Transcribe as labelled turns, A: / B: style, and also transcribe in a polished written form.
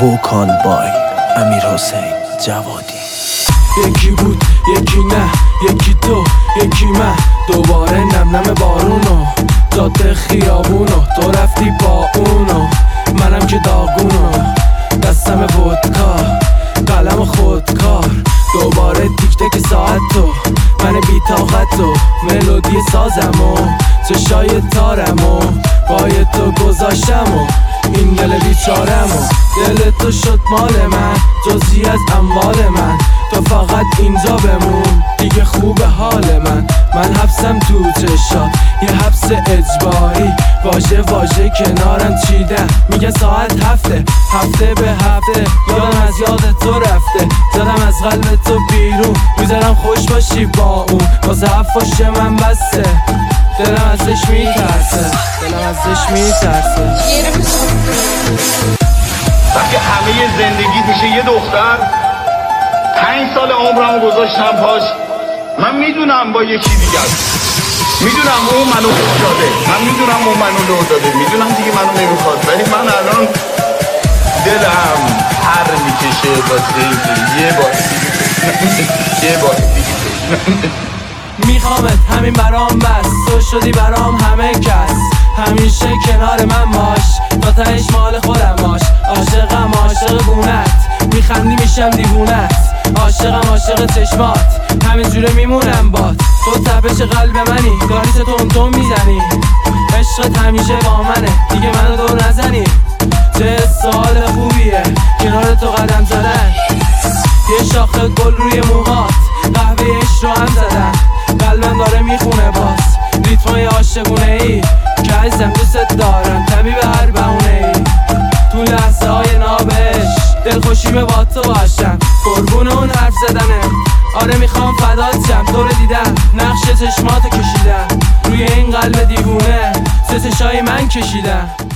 A: وکال بای امیر حسین جوادی.
B: یکی بود یکی نه، یکی تو یکی من، دوباره نم نم بارونو جاده خیابونو، تو رفتی با اونو منم که داغونو، دستم ودکا قلم خودکار، دوباره تیک تک ساعتو من بی طاقتو، ملودی سازمو چشای تارمو پای تو گذاشتمو، این دل بیچارمو، دل تو شد مال من جزئی از اموال من، تو فقط اینجا بمون دیگه خوب حال من حبسم تو چشات یه حبس اجباری، واژه واژه کنارم چیدم میگه ساعت هفته به هفته، یادم از یاد تو رفته، زدم از قلب تو بیرون، میذارم خوش باشی با اون، واسه حفاش من بسته، دلم ازش میترسه.
C: وقتی همه زندگی میشه یه دختر، 5 سال عمرمو گذاشتم پاش، من میدونم با یکی دیگه است، میدونم اون منو لو داده، من میدونم اون منو لو داده، میدونم دیگه منو نمیخواد، ولی من الان دلم پر میکشه واسه یه بار دیگه
B: میخوامت همین برام بس، تو شدی برام همه کس، همیشه کنار من باش، تا تهش مال خودم باش، عاشقم عاشق گونت، میخندی میشم دیوونت، عاشقم عاشق چشمات، همین جوره میمونم بات، تو تپش قلب منی، داری تون میزنی، عشقت همیشه با منه، دیگه منو دور نزنی، چه سوال خوبیه کنار تو قدم زدن، یه شاخه گل روی موهات، قهوه عشق رو هم زدن، قلبم داره میخونه باز ریتمای عاشقونه ای که عزیزم دوست دارم، طبیب هر بهونه ای، تو لحظه های نابش دلخوشیمه با تو باشم، قربون اون حرف زدنه، آره میخوام فدات شم، تو رو دیدم نقش چشماتو کشیدم، روی این قلب دیوونه چشای من کشیدم.